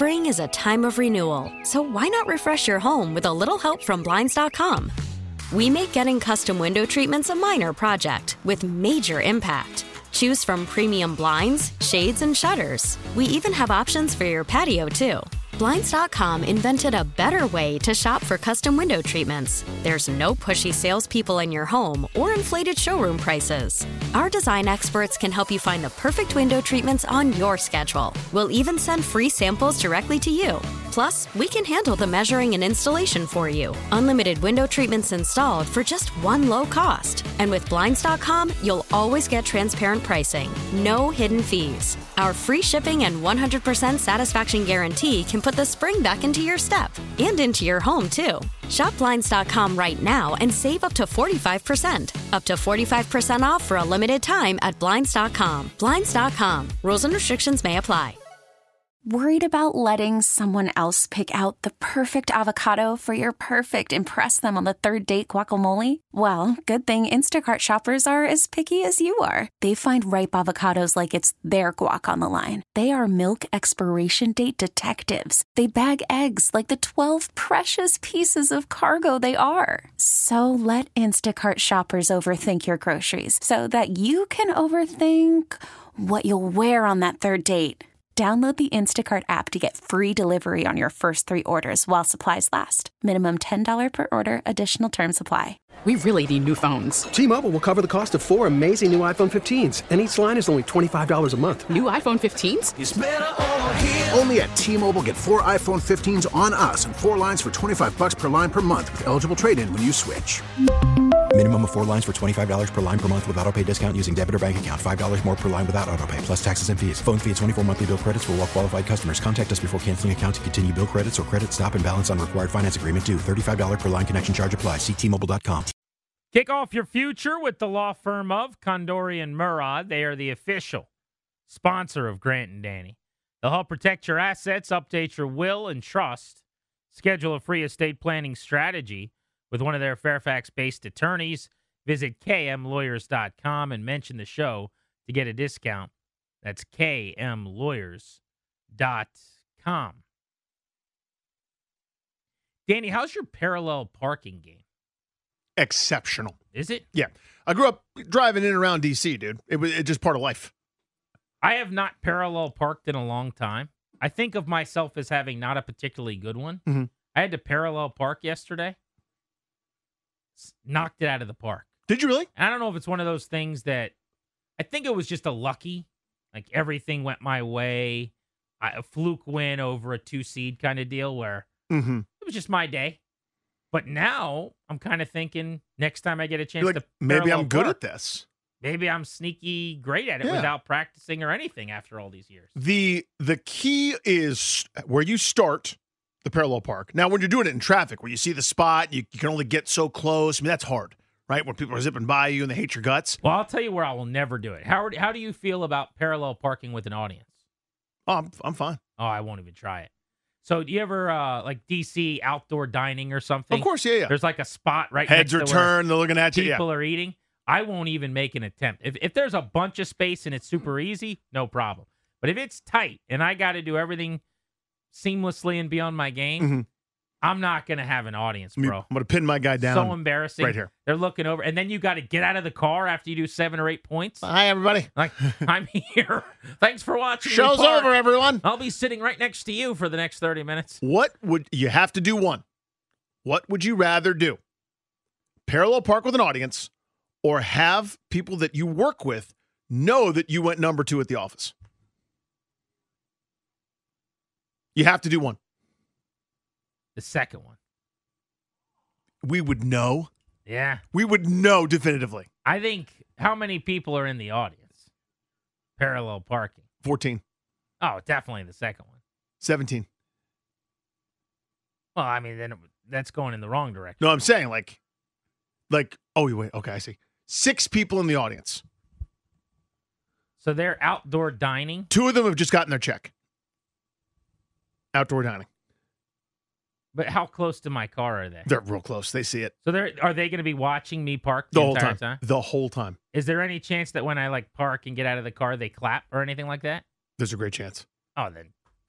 Spring is a time of renewal, so why not refresh your home with a little help from Blinds.com? We make getting custom window treatments a minor project with major impact. Choose from premium blinds, shades, and shutters. We even have options for your patio, too. Blinds.com invented a better way to shop for custom window treatments. There's no pushy salespeople in your home or inflated showroom prices. Our design experts can help you find the perfect window treatments on your schedule. We'll even send free samples directly to you. Plus, we can handle the measuring and installation for you. Unlimited window treatments installed for just one low cost. And with Blinds.com, you'll always get transparent pricing. No hidden fees. Our free shipping and 100% satisfaction guarantee can put the spring back into your step and into your home, too. Shop Blinds.com right now and save up to 45%. Up to 45% off for a limited time at Blinds.com. Blinds.com. Rules and restrictions may apply. Worried about letting someone else pick out the perfect avocado for your perfect impress them on the third date guacamole? Well, good thing Instacart shoppers are as picky as you are. They find ripe avocados like it's their guac on the line. They are milk expiration date detectives. They bag eggs like the 12 precious pieces of cargo they are. So let Instacart shoppers overthink your groceries so that you can overthink what you'll wear on that third date. Download the Instacart app to get free delivery on your first 3 orders while supplies last. Minimum $10 per order. Additional terms apply. We really need new phones. T-Mobile will cover the cost of 4 amazing new iPhone 15s, and each line is only $25 a month. New iPhone 15s? It's better over here. Only at T-Mobile, get 4 iPhone 15s on us and 4 lines for $25 per line per month with eligible trade-in when you switch. Minimum of 4 lines for $25 per line per month with autopay discount using debit or bank account. $5 more per line without autopay, plus taxes and fees. Phone fee at 24 monthly bill credits for well-qualified customers. Contact us before canceling account to continue bill credits or credit stop and balance on required finance agreement due. $35 per line connection charge applies. See T-Mobile.com. Kick off your future with the law firm of Condori and Murad. They are the official sponsor of Grant and Danny. They'll help protect your assets, update your will and trust, schedule a free estate planning strategy with one of their Fairfax-based attorneys. Visit kmlawyers.com and mention the show to get a discount. That's kmlawyers.com. Danny, how's your parallel parking game? Exceptional. Is it? Yeah. I grew up driving in and around D.C., dude. It's just part of life. I have not parallel parked in a long time. I think of myself as having not a particularly good one. Mm-hmm. I had to parallel park yesterday. Knocked it out of the park. Did you really? And I don't know if it's one of those things that I think it was just a lucky, like everything went my way, a fluke win over a 2-seed kind of deal where it was just my day. But now I'm kind of thinking next time I get a chance to maybe I'm good park, at this. Maybe I'm sneaky great at it without practicing or anything after all these years. The key is where you start the parallel park. Now, when you're doing it in traffic, where you see the spot, you can only get so close. I mean, that's hard, right? When people are zipping by you and they hate your guts. Well, I'll tell you where I will never do it. Howard, how do you feel about parallel parking with an audience? Oh, I'm fine. Oh, I won't even try it. So do you ever, like DC outdoor dining or something? Of course, yeah. There's like a spot right Heads next are to where turned, they're looking at you. people are eating. I won't even make an attempt. If there's a bunch of space and it's super easy, no problem. But if it's tight and I got to do everything seamlessly and be on my game, I'm not going to have an audience, bro. I'm going to pin my guy down. So embarrassing. Right here. They're looking over. And then you got to get out of the car after you do 7 or 8 points. Hi, everybody. Like, I'm here. Thanks for watching. Show's over, everyone. I'll be sitting right next to you for the next 30 minutes. What would you have to do one? What would you rather do? Parallel park with an audience or have people that you work with know that you went number 2 at the office? You have to do one. The second one. We would know. Yeah. We would know definitively. I think, how many people are in the audience? Parallel parking. 14. Oh, definitely the second one. 17. Well, I mean, then that's going in the wrong direction. No, I'm saying like, oh, wait, okay, I see. 6 people in the audience. So they're outdoor dining? 2 of them have just gotten their check. Outdoor dining. But how close to my car are they? They're real close. They see it. So are they going to be watching me park the whole entire time? The whole time. Is there any chance that when I park and get out of the car, they clap or anything like that? There's a great chance. Oh, then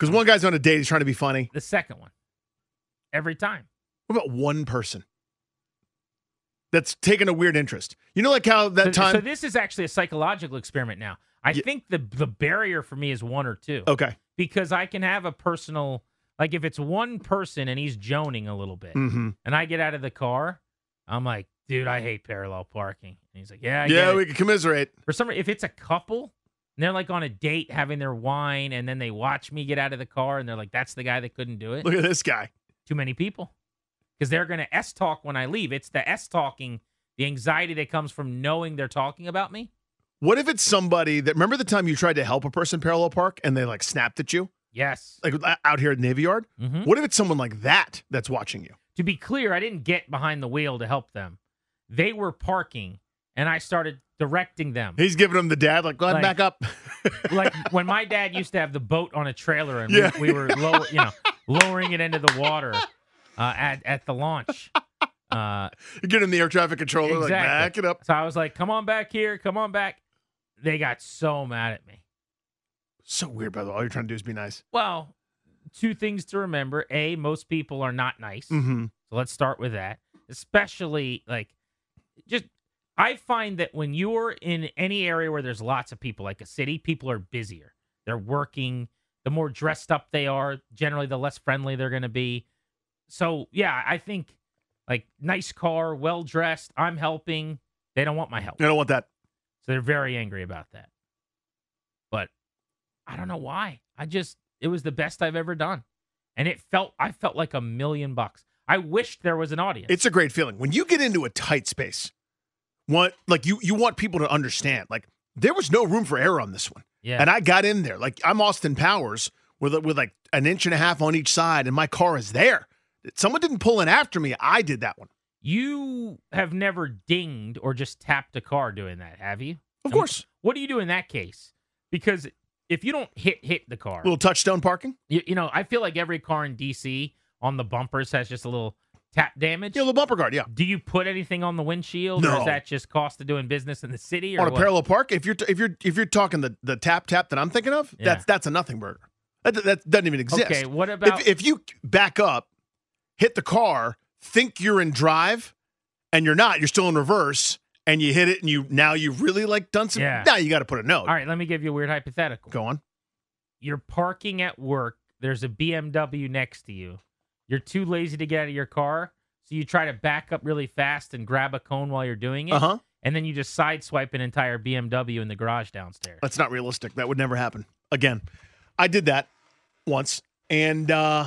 Because one guy's on a date, he's trying to be funny. The second one. Every time. What about one person that's taken a weird interest? You know, like how that time. So this is actually a psychological experiment now. I think the barrier for me is one or two. Okay. Because I can have a personal, like if it's one person and he's joning a little bit, and I get out of the car, I'm like, dude, I hate parallel parking. And he's like, yeah, I get we it. can commiserate. For some reason, if it's a couple, and they're like on a date having their wine, and then they watch me get out of the car, and they're like, that's the guy that couldn't do it. Look at this guy. Too many people. Because they're going to S-talk when I leave. It's the S-talking, the anxiety that comes from knowing they're talking about me. What if it's somebody that, remember the time you tried to help a person parallel park and they like snapped at you? Yes. Like out here at Navy Yard? Mm-hmm. What if it's someone like that that's watching you? To be clear, I didn't get behind the wheel to help them. They were parking, and I started directing them. He's giving them the dad, like, go ahead, back up. Like when my dad used to have the boat on a trailer, and we were lowering it into the water at the launch. You get in the air traffic controller, exactly. like, back it up. So I was like, come on back here, come on back. They got so mad at me. So weird, by the way. All you're trying to do is be nice. Well, two things to remember. A, most people are not nice. Mm-hmm. So let's start with that. Especially, I find that when you're in any area where there's lots of people, like a city, people are busier. They're working. The more dressed up they are, generally the less friendly they're going to be. So, yeah, I think, like, nice car, well-dressed, I'm helping. They don't want my help. They don't want that. So they're very angry about that. But I don't know why. It was the best I've ever done. And I felt like $1 million. I wished there was an audience. It's a great feeling. When you get into a tight space, you want people to understand. Like, there was no room for error on this one. Yeah. And I got in there. Like, I'm Austin Powers with like an inch and a half on each side, and my car is there. Someone didn't pull in after me. I did that one. You have never dinged or just tapped a car doing that, have you? Of course. What do you do in that case? Because if you don't hit the car. Little touchstone parking? I feel like every car in D.C. on the bumpers has just a little tap damage. Yeah, a little bumper guard, yeah. Do you put anything on the windshield? No. Or is that just cost of doing business in the city? Or on a what? parallel park, if you're talking the tap that I'm thinking of, Yeah. that's a nothing burger. That doesn't even exist. Okay, what about... If you back up, hit the car, think you're in drive, and you're not, you're still in reverse, and you hit it, and you've really like done some... Yeah. Now you got to put a note. All right, let me give you a weird hypothetical. Go on. You're parking at work. There's a BMW next to you. You're too lazy to get out of your car, so you try to back up really fast and grab a cone while you're doing it. Uh-huh. And then you just sideswipe an entire BMW in the garage downstairs. That's not realistic. That would never happen. Again, I did that once, and that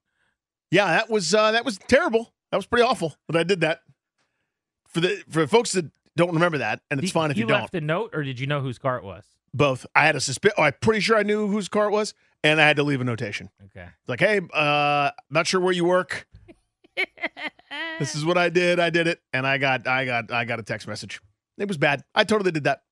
was terrible. That was pretty awful, but I did that. For folks that don't remember that, and it's fine if you don't. You left a note, or did you know whose ar it was? Both. I had a suspicion. I'm pretty sure I knew whose car it was, and I had to leave a notation. Okay. It's like, hey, not sure where you work. This is what I did. I did it, and I got a text message. It was bad. I totally did that.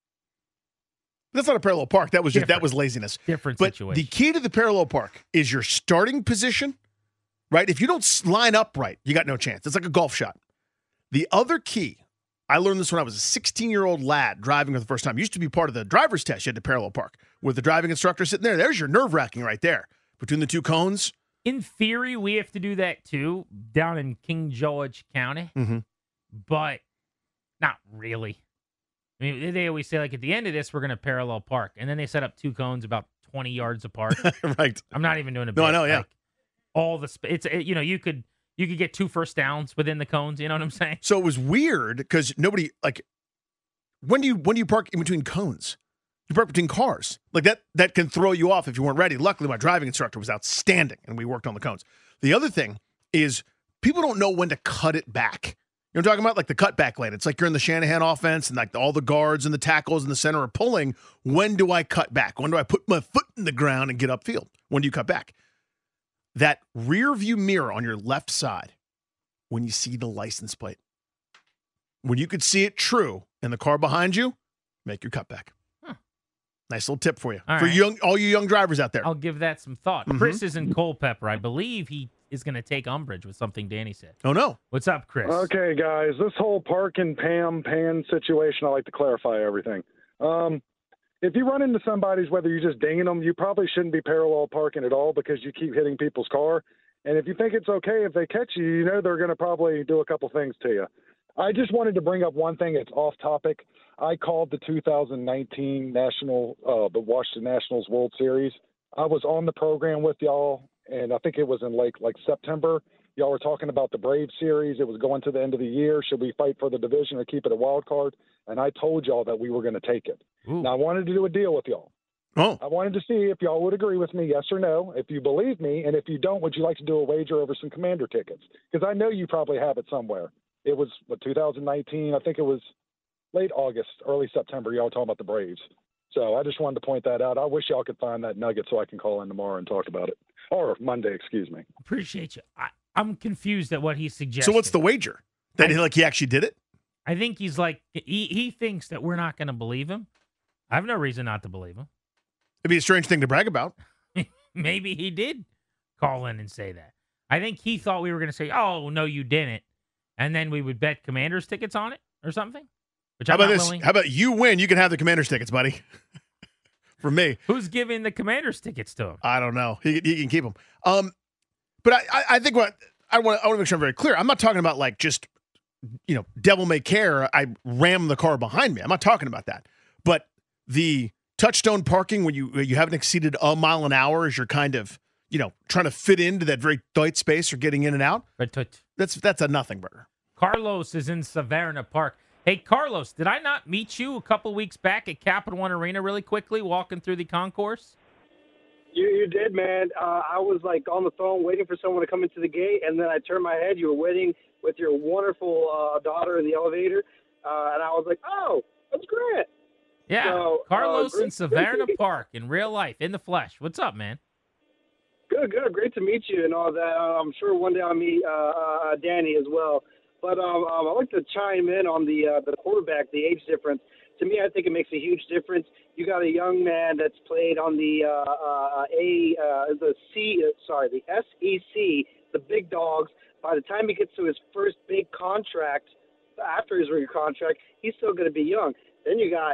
That's not a parallel park. That was laziness. Different but situation. The key to the parallel park is your starting position, right? If you don't line up right, you got no chance. It's like a golf shot. The other key, I learned this when I was a 16-year-old lad driving for the first time. Used to be part of the driver's test. You had to parallel park with the driving instructor sitting there. There's your nerve-wracking right there between the two cones. In theory, we have to do that too down in King George County, but not really. I mean, they always say, like, at the end of this, we're going to parallel park. And then they set up two cones about 20 yards apart. Right. I'm not even doing a bit. No, I know, yeah. Like, all the you could get 2 first downs within the cones. You know what I'm saying? So it was weird because nobody, like, when do you park in between cones? You park between cars. Like, that can throw you off if you weren't ready. Luckily, my driving instructor was outstanding, and we worked on the cones. The other thing is people don't know when to cut it back. You know what I'm talking about? Like the cutback lane. It's like you're in the Shanahan offense, and like all the guards and the tackles in the center are pulling. When do I cut back? When do I put my foot in the ground and get upfield? When do you cut back? That rear view mirror on your left side, when you see the license plate. When you could see it true in the car behind you, make your cutback. Nice little tip for you. All you young drivers out there. I'll give that some thought. Chris is in Culpeper. I believe he is going to take umbrage with something Danny said. Oh, no. What's up, Chris? Okay, guys. This whole park and pan situation, I like to clarify everything. if you run into somebody's, whether you're just dinging them, you probably shouldn't be parallel parking at all because you keep hitting people's car. And if you think it's okay if they catch you, you know they're going to probably do a couple things to you. I just wanted to bring up one thing. It's off topic. I called the 2019 the Washington Nationals World Series. I was on the program with y'all, and I think it was in like September. Y'all were talking about the Braves series. It was going to the end of the year. Should we fight for the division or keep it a wild card? And I told y'all that we were going to take it. Ooh. Now, I wanted to do a deal with y'all. Oh. I wanted to see if y'all would agree with me, yes or no, if you believe me. And if you don't, would you like to do a wager over some Commander tickets? Because I know you probably have it somewhere. It was, 2019? I think it was late August, early September. Y'all were talking about the Braves. So I just wanted to point that out. I wish y'all could find that nugget so I can call in tomorrow and talk about it. Or Monday, excuse me. Appreciate you. I'm confused at what he suggested. So what's the wager? That he actually did it? I think he's like, he thinks that we're not going to believe him. I have no reason not to believe him. It'd be a strange thing to brag about. Maybe he did call in and say that. I think he thought we were going to say, oh, no, you didn't. And then we would bet Commanders tickets on it or something. Which How about this? How about you win? You can have the Commanders tickets, buddy. For me. Who's giving the Commanders tickets to him? I don't know. He can keep them. But I think what I want to make sure I'm very clear. I'm not talking about like just, devil may care. I ram the car behind me. I'm not talking about that. But the touchstone parking when you haven't exceeded a mile an hour as you're kind of, trying to fit into that very tight space or getting in and out. That's a nothing burger. Carlos is in Savannah Park. Hey, Carlos, did I not meet you a couple weeks back at Capital One Arena really quickly walking through the concourse? You did, man. I was like on the phone waiting for someone to come into the gate, and then I turned my head. You were waiting with your wonderful daughter in the elevator, and I was like, oh, that's Grant. Yeah, so, Carlos in Savannah Park in real life, in the flesh. What's up, man? Good. Great to meet you and all that. I'm sure one day I'll meet Danny as well. But I'd like to chime in on the quarterback, the age difference. To me, I think it makes a huge difference. You got a young man that's played on the SEC, the big dogs. By the time he gets to his first big contract, after his rookie contract, he's still going to be young. Then you got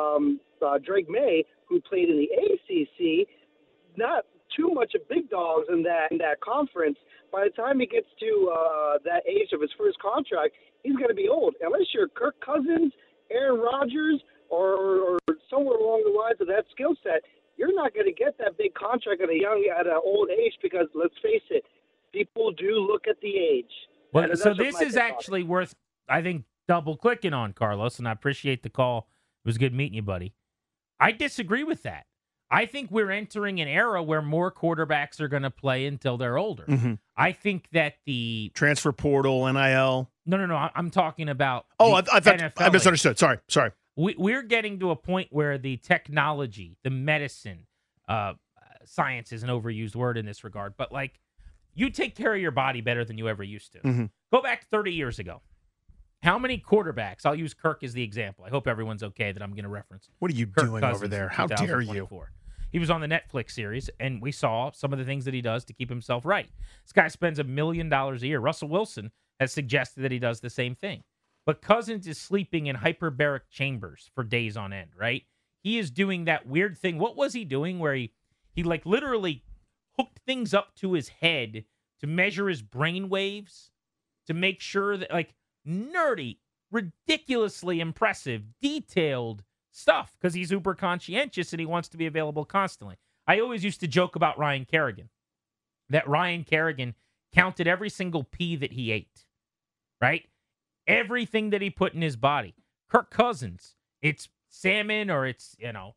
Drake May, who played in the ACC. Not too much of big dogs in that conference. By the time he gets to that age of his first contract, he's going to be old. Unless you're Kirk Cousins, Aaron Rodgers, or somewhere along the lines of that skill set, you're not going to get that big contract at an old age because, let's face it, people do look at the age. Well, so this is actually worth, I think, double-clicking on, Carlos, and I appreciate the call. It was good meeting you, buddy. I disagree with that. I think we're entering an era where more quarterbacks are going to play until they're older. Mm-hmm. I think that the transfer portal, NIL. No. I'm talking about. I thought NFL. I misunderstood. Sorry. We're getting to a point where the technology, the medicine, science is an overused word in this regard, but like you take care of your body better than you ever used to. Mm-hmm. Go back 30 years ago. How many quarterbacks? I'll use Kirk as the example. I hope everyone's okay that I'm going to reference. What are you Kirk doing Cousins over there? How dare you? He was on the Netflix series, and we saw some of the things that he does to keep himself right. This guy spends $1 million a year. Russell Wilson has suggested that he does the same thing. But Cousins is sleeping in hyperbaric chambers for days on end, right? He is doing that weird thing. What was he doing where he like literally hooked things up to his head to measure his brain waves to make sure that, like, nerdy, ridiculously impressive, detailed stuff because he's uber conscientious and he wants to be available constantly. I always used to joke about Ryan Kerrigan, that Ryan Kerrigan counted every single pea that he ate, right? Everything that he put in his body. Kirk Cousins, it's salmon or it's,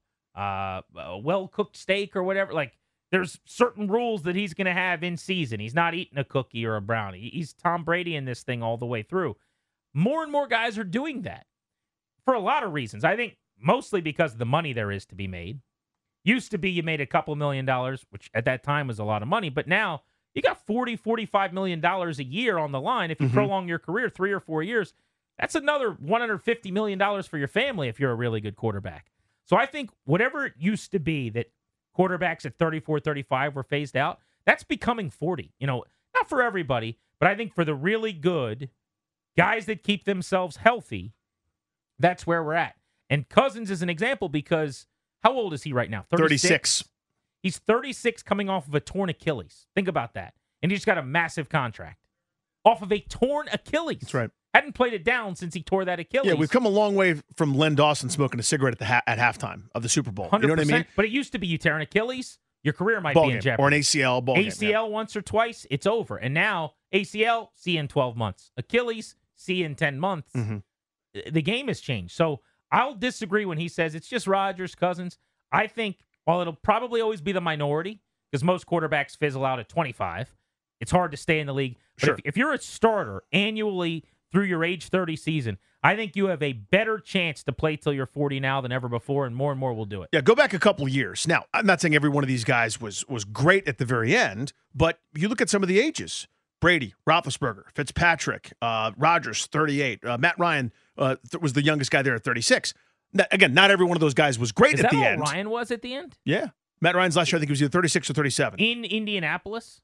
a well-cooked steak or whatever. Like, there's certain rules that he's going to have in season. He's not eating a cookie or a brownie. He's Tom Brady in this thing all the way through. More and more guys are doing that for a lot of reasons. I think mostly because of the money there is to be made. Used to be you made a couple $1 million, which at that time was a lot of money. But now you got $40-45 million a year on the line. If you prolong your career 3 or 4 years, that's another $150 million for your family if you're a really good quarterback. So I think whatever it used to be that quarterbacks at 34, 35 were phased out, that's becoming 40. Not for everybody, but I think for the really good guys that keep themselves healthy, that's where we're at. And Cousins is an example because How old is he right now? 36. He's 36 coming off of a torn Achilles. Think about that. And he just got a massive contract off of a torn Achilles. That's right. Hadn't played it down since he tore that Achilles. Yeah, we've come a long way from Len Dawson smoking a cigarette at halftime of the Super Bowl. 100%. You know what I mean? But it used to be you tear an Achilles, your career might Ball be in game, jeopardy. or an ACL ball game. ACL once or twice, it's over. And now ACL, see you in 12 months. Achilles, see you in 10 months. Mm-hmm. The game has changed. So I'll disagree when he says it's just Rodgers, Cousins. I think while it'll probably always be the minority, because most quarterbacks fizzle out at 25, it's hard to stay in the league. But Sure. if you're a starter annually through your age 30 season, I think you have a better chance to play till you're 40 now than ever before, and more will do it. Yeah, go back a couple years. Now, I'm not saying every one of these guys was great at the very end, but you look at some of the ages. Brady, Roethlisberger, Fitzpatrick, Rodgers, 38. Matt Ryan was the youngest guy there at 36. Again, not every one of those guys was great at the end. Is that what Ryan was at the end? Yeah. Matt Ryan's last year, I think he was either 36 or 37. In Indianapolis?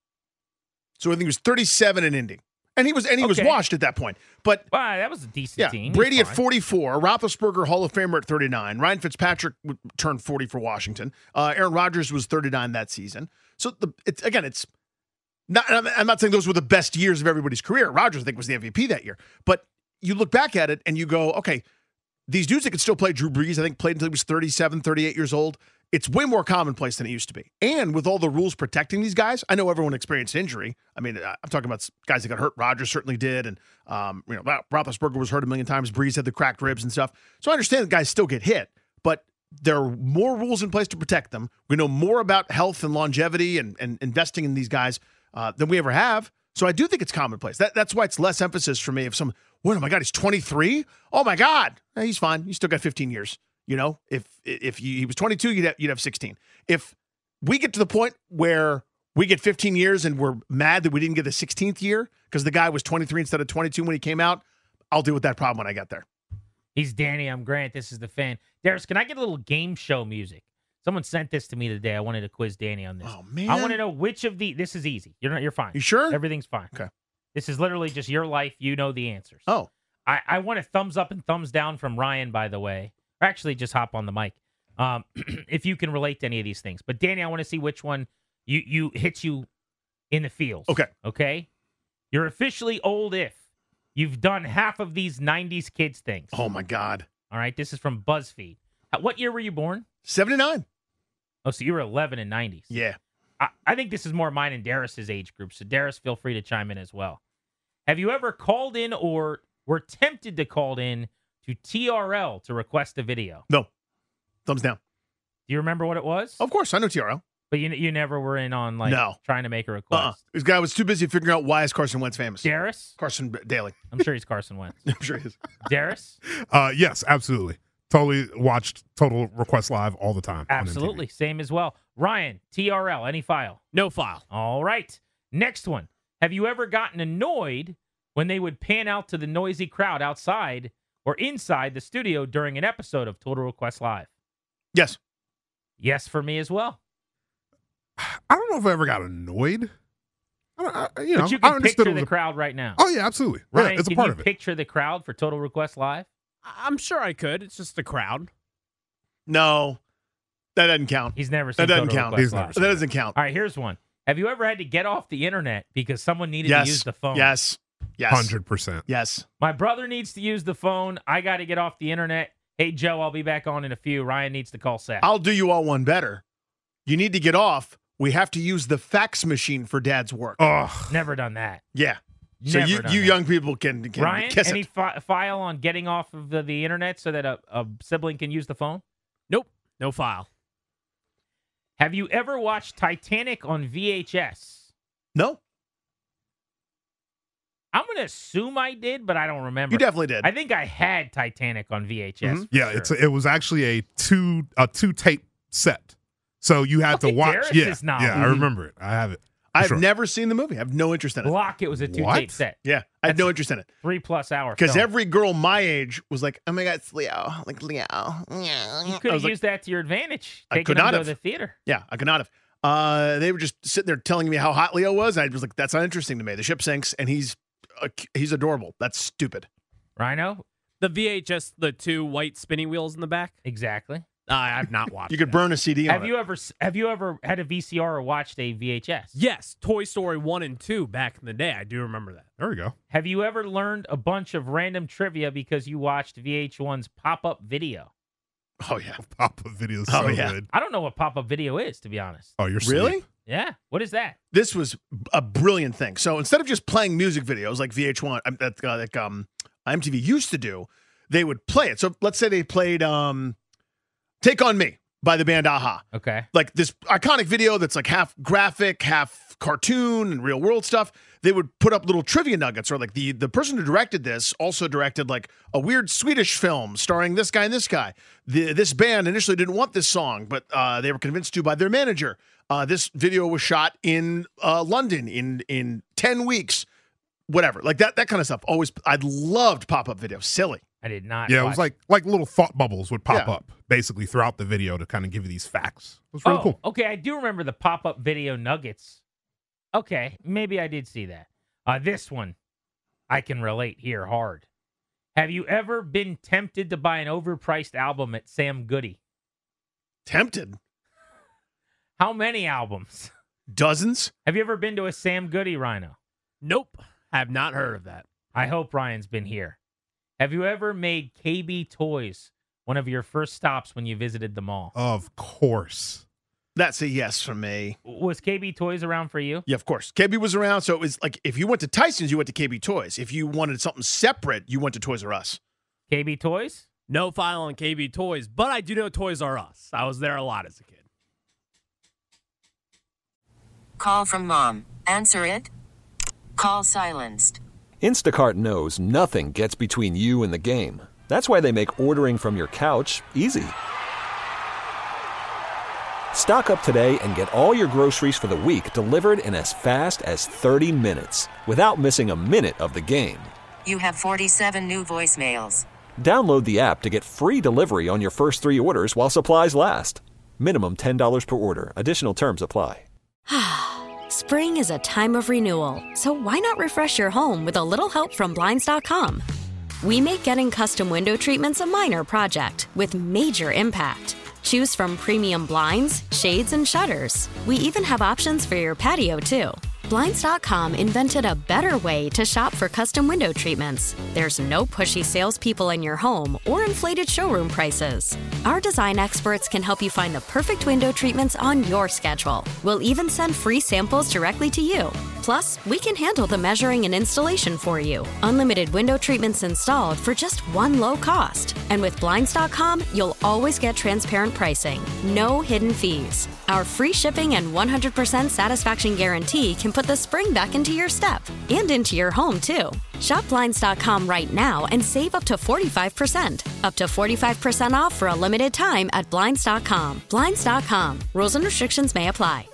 So I think he was 37 in Indy. And he was washed at that point. But that was a decent team. Brady at 44, Roethlisberger, Hall of Famer at 39. Ryan Fitzpatrick turned 40 for Washington. Aaron Rodgers was 39 that season. So it's not. I'm not saying those were the best years of everybody's career. Rodgers, I think, was the MVP that year. But you look back at it and you go, okay, these dudes that could still play. Drew Brees, I think, played until he was 37, 38 years old. It's way more commonplace than it used to be. And with all the rules protecting these guys, I know everyone experienced injury. I mean, I'm talking about guys that got hurt. Rodgers certainly did. And, Roethlisberger was hurt a million times. Brees had the cracked ribs and stuff. So I understand that guys still get hit, but there are more rules in place to protect them. We know more about health and longevity and investing in these guys than we ever have. So I do think it's commonplace. That's why it's less emphasis for me. If oh my God, he's 23? Oh my God. He's fine. He's still got 15 years. You know, if he was 22, you'd have 16. If we get to the point where we get 15 years and we're mad that we didn't get the 16th year because the guy was 23 instead of 22 when he came out, I'll deal with that problem when I get there. He's Danny. I'm Grant. This is the Fan. Darius, can I get a little game show music? Someone sent this to me today. I wanted to quiz Danny on this. Oh, man. I want to know which of the. This is easy. You're fine. You sure? Everything's fine. Okay. This is literally just your life. You know the answers. Oh. I want a thumbs up and thumbs down from Ryan, by the way. Or actually, just hop on the mic if you can relate to any of these things. But Danny, I want to see which one you hits you in the feels. Okay. Okay. You're officially old if you've done half of these 90s kids things. Oh my God. All right. This is from BuzzFeed. What year were you born? 79. Oh, so you were 11 in 90s. Yeah. I think this is more mine and Darius's age group. So Darius, feel free to chime in as well. Have you ever called in or were tempted to call in to TRL to request a video? No. Thumbs down. Do you remember what it was? Of course, I know TRL. But you never were in on trying to make a request. This guy was too busy figuring out why is Carson Wentz famous. Darius? Carson Daly. I'm sure he's Carson Wentz. I'm sure he is. Darius? Yes, absolutely. Totally watched Total Request Live all the time. Absolutely. Same as well. Ryan, TRL, any file? No file. All right. Next one. Have you ever gotten annoyed when they would pan out to the noisy crowd outside or inside the studio during an episode of Total Request Live? Yes. Yes for me as well. I don't know if I ever got annoyed. But you can picture the crowd right now. Oh, yeah, absolutely. Ryan, yeah, it's a part of can it. you picture the crowd for Total Request Live? I'm sure I could. It's just the crowd. No, that doesn't count. He's never seen that doesn't Total count. Request Live. That doesn't count. All right, here's one. Have you ever had to get off the internet because someone needed to use the phone? Yes. 100%. Yes. My brother needs to use the phone. I got to get off the internet. Hey, Joe, I'll be back on in a few. Ryan needs to call Seth. I'll do you all one better. You need to get off. We have to use the fax machine for Dad's work. Oh, never done that. Yeah. So you young people can Ryan, kiss any it. file on getting off of the internet so that a sibling can use the phone? Nope. No file. Have you ever watched Titanic on VHS? No. I'm going to assume I did, but I don't remember. You definitely did. I think I had Titanic on VHS. Mm-hmm. Yeah, sure. it was actually a two tape set. So you had to watch. Darius I remember it. I have it. I've never seen the movie. I have no interest in it. Block, it was a 2-tape set. Yeah, I have no interest in it. 3+ hour. Because every girl my age was like, "Oh my God, it's Leo, like Leo." You could have used that to your advantage. I could them not to have. the theater. Yeah, I could not have. They were just sitting there telling me how hot Leo was. And I was like, "That's not interesting to me." The ship sinks, and he's adorable. That's stupid. Rhino, the VHS, the two white spinning wheels in the back. Exactly. I have not watched. You could that. burn a CD on Have it. you ever had a VCR or watched a VHS? Yes, Toy Story 1 and 2 back in the day. I do remember that. There we go. Have you ever learned a bunch of random trivia because you watched VH1's pop-up video? Oh, yeah. Pop-up video is so good. I don't know what pop-up video is, to be honest. Oh, you're Really? asleep. Yeah. What is that? This was a brilliant thing. So instead of just playing music videos like VH1, MTV used to do, they would play it. So let's say they played Take On Me by the band Aha. Okay. Like this iconic video that's like half graphic, half cartoon and real world stuff. They would put up little trivia nuggets, or like the person who directed this also directed like a weird Swedish film starring this guy and this guy. This band initially didn't want this song, but they were convinced to by their manager. This video was shot in London in 10 weeks, whatever. Like that kind of stuff. Always, I loved pop-up videos. Silly. I did not. Yeah, it watch. was like little thought bubbles would pop Yeah. up basically throughout the video to kind of give you these facts. It was really cool. Okay, I do remember the pop-up video nuggets. Okay, maybe I did see that. This one, I can relate here hard. Have you ever been tempted to buy an overpriced album at Sam Goody? Tempted? How many albums? Dozens? Have you ever been to a Sam Goody, Rhino? Nope. Have not heard of that. I hope Ryan's been here. Have you ever made KB Toys one of your first stops when you visited the mall? Of course. That's a yes from me. Was KB Toys around for you? Yeah, of course. KB was around, so it was like if you went to Tyson's, you went to KB Toys. If you wanted something separate, you went to Toys R Us. KB Toys? No file on KB Toys, but I do know Toys R Us. I was there a lot as a kid. Call from mom. Answer it. Call silenced. Instacart knows nothing gets between you and the game. That's why they make ordering from your couch easy. Stock up today and get all your groceries for the week delivered in as fast as 30 minutes without missing a minute of the game. You have 47 new voicemails. Download the app to get free delivery on your first 3 orders while supplies last. Minimum $10 per order. Additional terms apply. Spring is a time of renewal, so why not refresh your home with a little help from Blinds.com? We make getting custom window treatments a minor project with major impact. Choose from premium blinds, shades, and shutters. We even have options for your patio, too. Blinds.com invented a better way to shop for custom window treatments. There's no pushy salespeople in your home or inflated showroom prices. Our design experts can help you find the perfect window treatments on your schedule. We'll even send free samples directly to you. Plus, we can handle the measuring and installation for you. Unlimited window treatments installed for just one low cost. And with Blinds.com, you'll always get transparent pricing. No hidden fees. Our free shipping and 100% satisfaction guarantee can put the spring back into your step and into your home, too. Shop Blinds.com right now and save up to 45%. Up to 45% off for a limited time at Blinds.com. Blinds.com. Rules and restrictions may apply.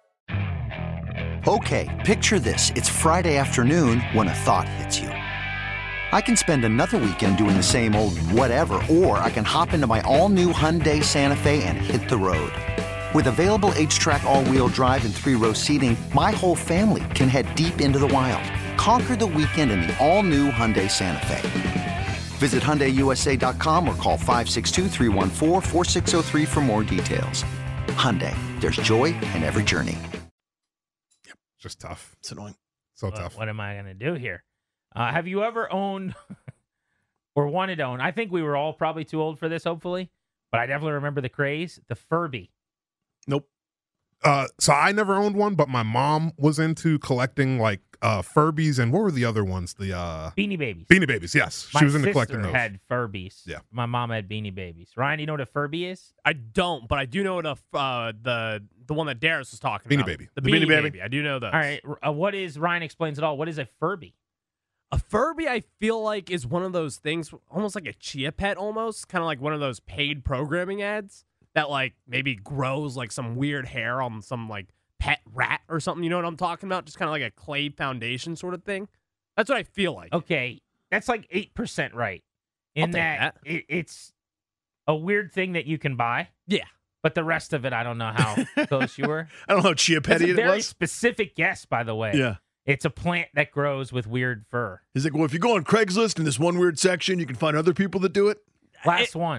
Okay, picture this. It's Friday afternoon when a thought hits you. I can spend another weekend doing the same old whatever, or I can hop into my all-new Hyundai Santa Fe and hit the road. With available H-Track all-wheel drive and 3-row seating, my whole family can head deep into the wild. Conquer the weekend in the all-new Hyundai Santa Fe. Visit HyundaiUSA.com or call 562-314-4603 for more details. Hyundai, there's joy in every journey. Just tough. It's annoying. So tough. What am I going to do here? Have you ever owned or wanted to own? I think we were all probably too old for this, hopefully, but I definitely remember the craze, the Furby. Nope. So I never owned one, but my mom was into collecting like Furbies and what were the other ones? The Beanie Babies. Beanie Babies, yes. My She was into sister collecting those. had Furbies. Yeah. My mom had Beanie Babies. Ryan, do you know what a Furby is? I don't, but I do know what the one that Darius was talking Beanie about. Baby. The The Beanie Beanie Baby. Baby. I do know those. All right. What is, Ryan explains it all. What is a Furby? A Furby, I feel like, is one of those things, almost like a Chia Pet almost, kind of like one of those paid programming ads that, like, maybe grows, like, some weird hair on some, like, pet rat or something. You know what I'm talking about? Just kind of like a clay foundation sort of thing. That's what I feel like. Okay. That's like 8% right. In I'll take that. It's a weird thing that you can buy. Yeah. But the rest of it, I don't know how close you were. I don't know how Chia That's Petty a it very was. specific guess, by the way. Yeah. It's a plant that grows with weird fur. He's like, well, if you go on Craigslist in this one weird section, you can find other people that do it. Last one.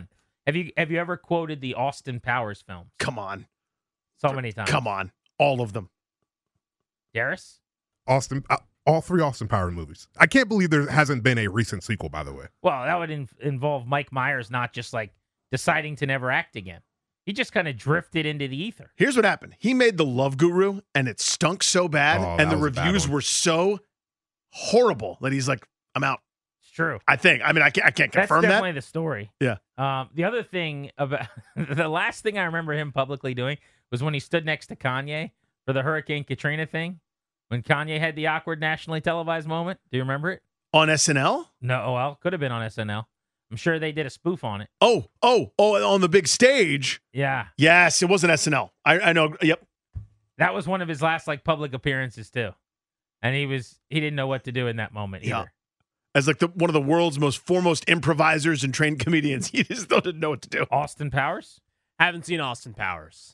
Have you ever quoted the Austin Powers films? Come on. So many times. Come on. All of them. Darius? All 3 Austin Powers movies. I can't believe there hasn't been a recent sequel, by the way. Well, that would involve Mike Myers not just like deciding to never act again. He just kind of drifted into the ether. Here's what happened. He made The Love Guru, and it stunk so bad, and the reviews were so horrible that he's like, I'm out. It's true. I think. I mean, I can't confirm That's definitely the story. Yeah. The other thing about the last thing I remember him publicly doing was when he stood next to Kanye for the Hurricane Katrina thing. When Kanye had the awkward nationally televised moment. Do you remember it? On SNL? No, well, could have been on SNL. I'm sure they did a spoof on it. Oh, on the big stage. Yeah. Yes, it wasn't SNL. I know. Yep. That was one of his last like public appearances too. And he didn't know what to do in that moment either. As like one of the world's most foremost improvisers and trained comedians, he just didn't know what to do. Austin Powers? Haven't seen Austin Powers.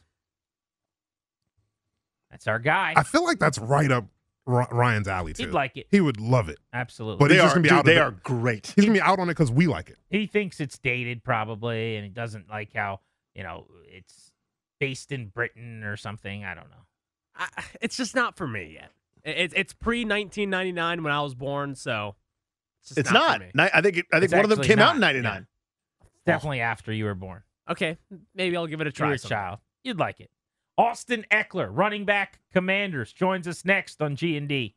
That's our guy. I feel like that's right up Ryan's alley too. He'd like it. He would love it. Absolutely. But he's just gonna be out. They are great. He's gonna be out on it because we like it. He thinks it's dated probably, and he doesn't like how it's based in Britain or something. I don't know. It's just not for me yet. It's pre-1999 when I was born, so it's not. not. For me. I think one of them came out in 99. Yeah. Definitely after you were born. Okay, maybe I'll give it a try. You're a child. You'd like it. Austin Eckler, running back, Commanders, joins us next on G&D.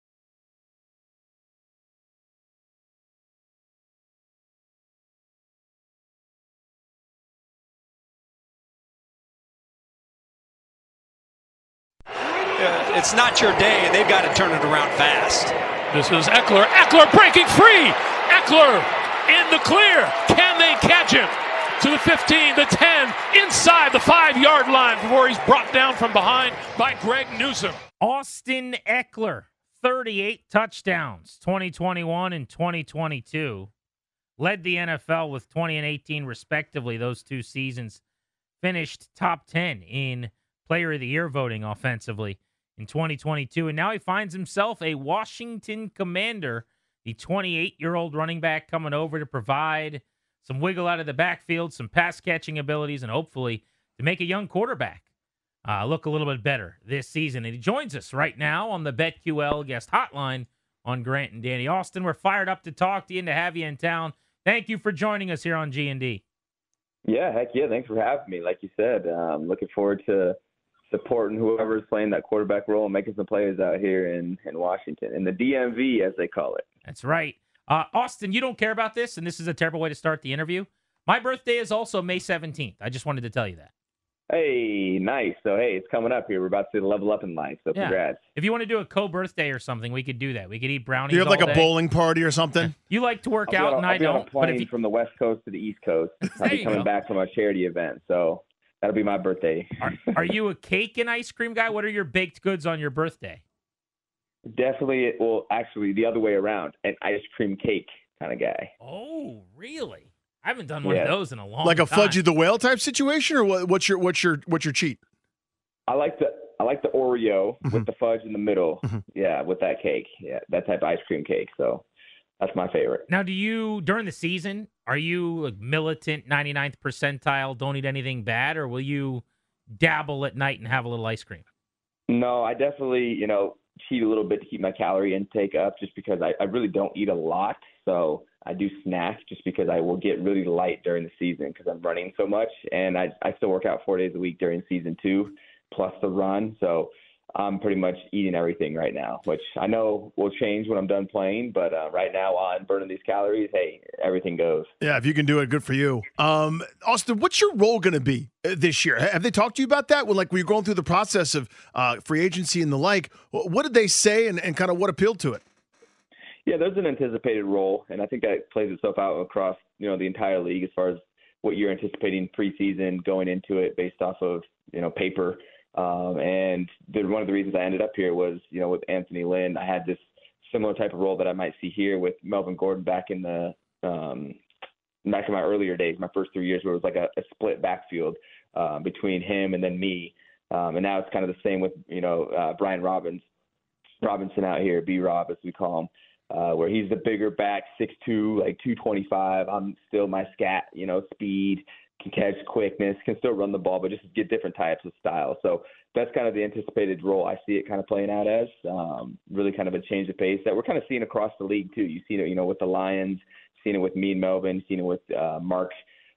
It's not your day. They've got to turn it around fast. This is Eckler. Eckler breaking free. Eckler in the clear. Can they catch him? To the 15, the 10, inside the 5-yard line before he's brought down from behind by Greg Newsome. Austin Eckler, 38 touchdowns, 2021 and 2022. Led the NFL with 20 and 18 respectively. Those 2 seasons finished top 10 in Player of the Year voting offensively in 2022. And now he finds himself a Washington Commander, the 28-year-old running back coming over to provide some wiggle out of the backfield, some pass-catching abilities, and hopefully to make a young quarterback look a little bit better this season. And he joins us right now on the BetQL guest hotline on Grant and Danny. Austin, we're fired up to talk to you and to have you in town. Thank you for joining us here on G&D. Yeah, heck yeah. Thanks for having me. Like you said, looking forward to supporting whoever's playing that quarterback role and making some plays out here in Washington, in the DMV, as they call it. That's right. Austin, you don't care about this, and this is a terrible way to start the interview. My birthday is also May 17th. I just wanted to tell you that. Hey, nice. So, hey, it's coming up here. We're about to level up in life, so congrats. If you want to do a co-birthday or something, we could do that. We could eat brownies. Do you have like all a day. bowling party or something? You like to work out, and I don't. I'll be on a plane but if you... from the West Coast to the East Coast. I'll be coming back from a charity event, so that'll be my birthday. Are you a cake and ice cream guy? What are your baked goods on your birthday? Definitely, well, actually, the other way around, an ice cream cake kind of guy. Oh, really? I haven't done one of those in a long time. Like a Fudgy the Whale type situation, or what's your cheat? I like the Oreo with the fudge in the middle. Yeah, with that cake. Yeah, that type of ice cream cake. So that's my favorite. Now, do you, during the season, are you like militant 99th percentile, don't eat anything bad, or will you dabble at night and have a little ice cream? No, I definitely, cheat a little bit to keep my calorie intake up just because I really don't eat a lot. So I do snack just because I will get really light during the season because I'm running so much. And I still work out 4 days a week during season 2 plus the run. So I'm pretty much eating everything right now, which I know will change when I'm done playing. But right now, while I'm burning these calories, hey, everything goes. Yeah, if you can do it, good for you. Austin, what's your role going to be this year? Have they talked to you about that? When you're going through the process of free agency and the like, what did they say and kind of what appealed to it? Yeah, there's an anticipated role, and I think that plays itself out across, the entire league as far as what you're anticipating preseason going into it based off of, paper. And one of the reasons I ended up here was, with Anthony Lynn, I had this similar type of role that I might see here with Melvin Gordon back in my earlier days, my first 3 years, where it was like a split backfield between him and then me. And now it's kind of the same with, Brian Robinson out here, B-Rob as we call him. Where he's the bigger back, 6'2", like 225. I'm still my scat, speed, can catch, quickness, can still run the ball, but just get different types of styles. So that's kind of the anticipated role I see it kind of playing out as. Really kind of a change of pace that we're kind of seeing across the league too. You've seen it, with the Lions, seen it with me and Melvin, seen it with Mark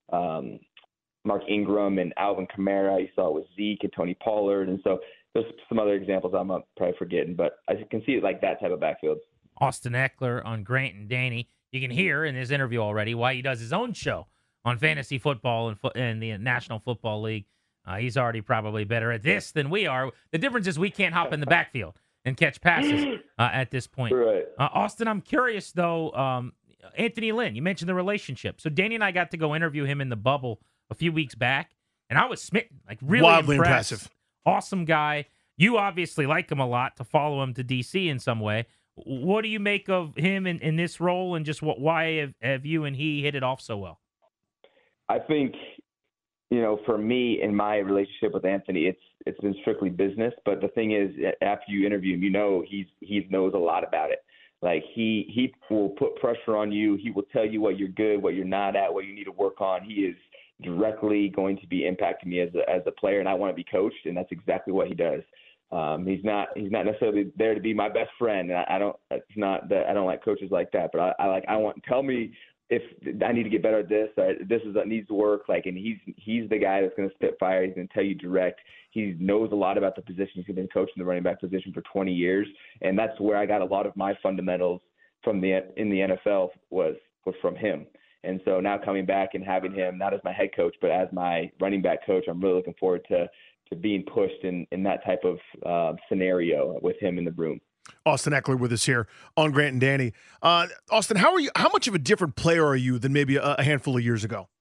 Ingram and Alvin Kamara. You saw it with Zeke and Tony Pollard. And so there's some other examples I'm probably forgetting, but I can see it like that type of backfield. Austin Ekeler on Grant and Danny. You can hear in his interview already why he does his own show on fantasy football and the National Football League. He's already probably better at this than we are. The difference is we can't hop in the backfield and catch passes at this point. Right. Austin, I'm curious, though, Anthony Lynn, you mentioned the relationship. So Danny and I got to go interview him in the bubble a few weeks back, and I was smitten, really wildly impressed. impressive. Awesome guy. You obviously like him a lot to follow him to D.C. in some way. What do you make of him in this role, and just why have you and he hit it off so well? I think, for me in my relationship with Anthony, it's been strictly business. But the thing is, after you interview him, he knows a lot about it. Like he will put pressure on you. He will tell you what you're good, what you're not at, what you need to work on. He is directly going to be impacting me as a player, and I want to be coached, and that's exactly what he does. He's not necessarily there to be my best friend, and I don't. It's not that I don't like coaches like that, but tell me if I need to get better at this, or this needs to work. And he's the guy that's going to spit fire. He's going to tell you direct. He knows a lot about the position. He's been coaching the running back position for 20 years, and that's where I got a lot of my fundamentals in the NFL was from him. And so now coming back and having him not as my head coach, but as my running back coach, I'm really looking forward to being pushed in that type of scenario with him in the room. Austin Ekeler with us here on Grant and Danny. Austin, how much of a different player are you than maybe a handful of years ago?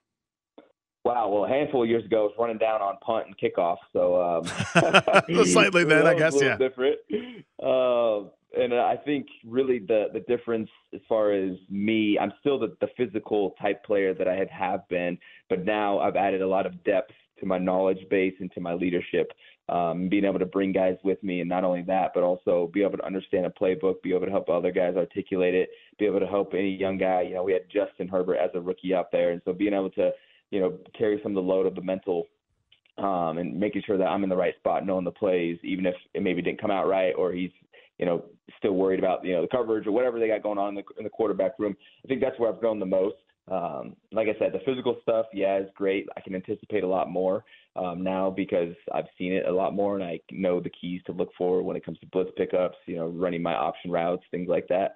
Wow, well, a handful of years ago, I was running down on punt and kickoff, so slightly then, I guess, yeah. Different. And I think really the difference as far as me, I'm still the physical type player that I have been, but now I've added a lot of depth to my knowledge base and to my leadership, being able to bring guys with me, and not only that, but also be able to understand a playbook, be able to help other guys articulate it, be able to help any young guy. We had Justin Herbert as a rookie out there, and so being able to carry some of the load of the mental and making sure that I'm in the right spot, knowing the plays, even if it maybe didn't come out right or he's still worried about the coverage or whatever they got going on in the quarterback room. I think that's where I've grown the most. Like I said, the physical stuff, is great. I can anticipate a lot more now because I've seen it a lot more, and I know the keys to look for when it comes to blitz pickups, running my option routes, things like that.